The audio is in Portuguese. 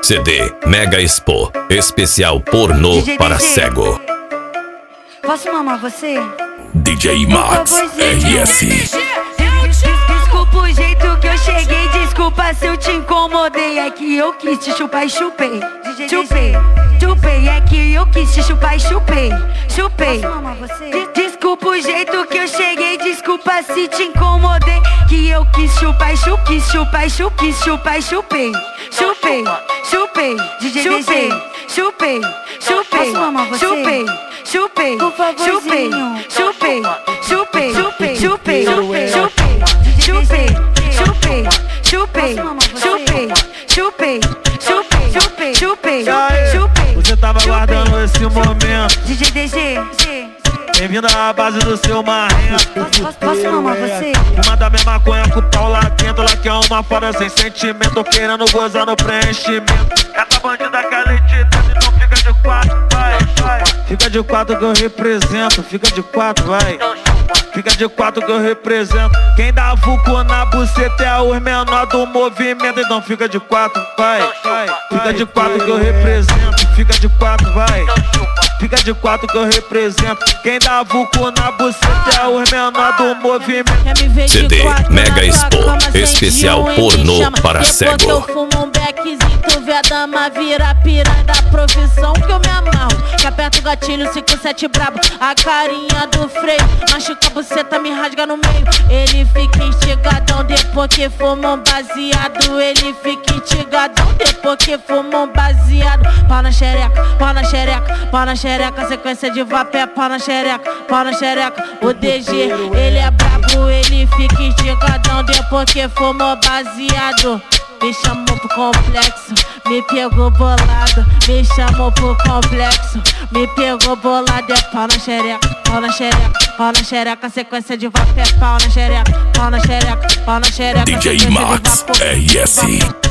CD Mega Expo, especial pornô DJ para DJ. cego. Posso mamar você? DJ Max RS. Desculpa o jeito que eu cheguei, desculpa se eu te incomodei. É que eu quis te chupar e chupei. Chupei, é que eu quis te chupar e chupei. Posso mamar você? Desculpa o jeito que eu cheguei, desculpa se te incomodei. Que eu quis chupar e chupei. Chupei, DJ. Chupei. Posso mamar você? Chupei, por favorzinho. Chupei. Você tava aguardando esse momento. DJ DG. Bem-vindo à base do seu marrento. Posso mamar você? Uma da minha maconha com o pau lá dentro. Ela quer uma foda sem sentimento, tô querendo gozar no preenchimento. Essa bandida quer leite dentro, então fica de quatro, vai. Fica de quatro que eu represento, fica de quatro, vai. Fica de quatro que eu represento. Quem dá vulco na buceta é os menor do movimento. Então fica de quatro, vai. Fica de quatro que eu represento. Fica de quatro, vai. Fica de quatro que eu represento. Quem dá vulco na buceta é os menor do movimento. CD Mega Expo, especial pornô para cego. Depois que eu fumo um beckzinho, tu vê a dama vira piranha da profissão que eu me amarro. Que aperta o gatilho, 5-7 brabo. A carinha do freio, machuca a buceta, me rasga no meio. Ele fica instigadão depois que fuma um baseado. Ele fica instigadão depois que fuma um baseado. Pau na xereca, pau na xereca, pau na xereca. Sequência de vapé, pau na xereca, pau na xereca. O DG, ele é brabo, ele fica instigadão depois que fumou baseado. Me chamou pro complexo, me pegou bolado. Me chamou pro complexo, me pegou bolado. É pau na xereca, pau na xereca, pau na xereca. Sequência de vapé, pau na xereca, pau na xereca, pau na xereca. DJ Max RS.